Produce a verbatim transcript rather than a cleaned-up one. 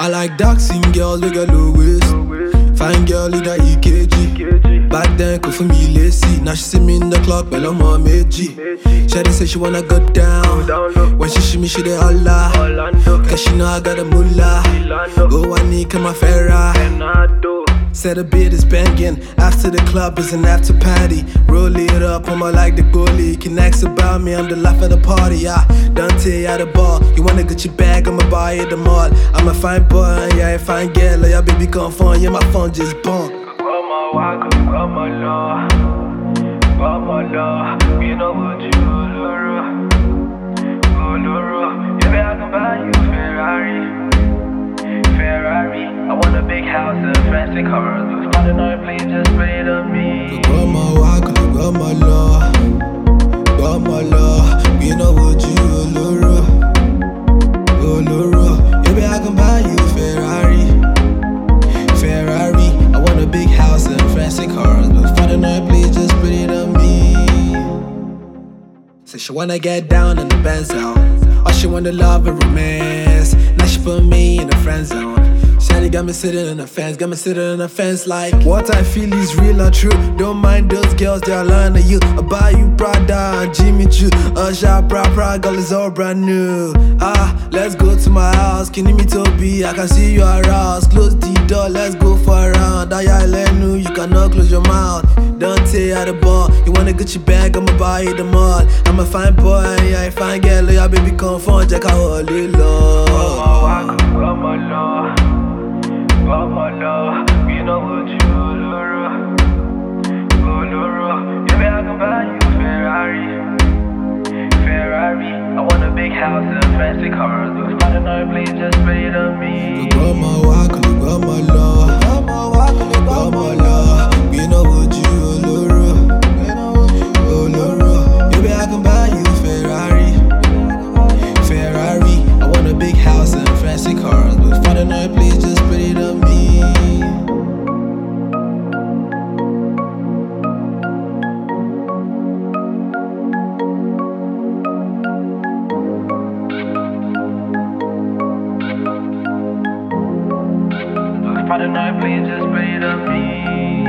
I like dark skin girls with a low waist. Fine girl in the E K G. Back then, could for me lazy. Now she see me in the club, well, I'm on Meiji. Shawty say she wanna go down. When she see me, she dey holla. Cause she know I got a moolah. Go I need my Ferrari. Said a bit is banging. After the club is an after party. Roll it up, I'm like the goalie. Can ask about me, I'm the life of the party. Yeah, Dante at the ball. You wanna get your bag, I'ma buy it the mall. I'm a fine boy, yeah, a fine girl. Yeah, baby, come phone, yeah, my phone just bump. You know what you Loro, oh Loro. Yeah, I can buy you Ferrari, Ferrari. I want a big house and fancy cars. But find another place, just wait on me. Grandma walk, grandma law, grandma law. You know what you Loro, oh Loro. Yeah, I can buy you Ferrari, Ferrari. I want a big house and fancy cars. But find another place, just wait on me. Say she wanna get down in the Benz zone. Or she wanna love and romance. Now she put me in the friend zone. Shawty got me sitting in the fence, got me sitting in the fence like what I feel is real or true. Don't mind those girls, they are lying to you. I buy you Prada and Jimmy Choo. Usher, bra, bra, girl is all brand new. Ah, let's go to my house, can you meet Toby? I can see you aroused. Close the door, let's go for a round. I let you, you cannot close your mouth. Don't take out the ball. You wanna get your bag, I'ma buy you the mall. I'm a fine boy, yeah, a fine girl. Yeah, baby, come phone, Jack, I hold it low. You know what you Loro, oh Loro. Yeah, I can buy you Ferrari, Ferrari. I want a big house and fancy cars. But find another place, just wait on me. Grandma walk, grandma law, grandma law. You know what you Loro, oh Loro. Maybe I can buy you Ferrari, Ferrari. I want a big house and fancy cars. But find another place, just put it on me. Find another place, just wait on me.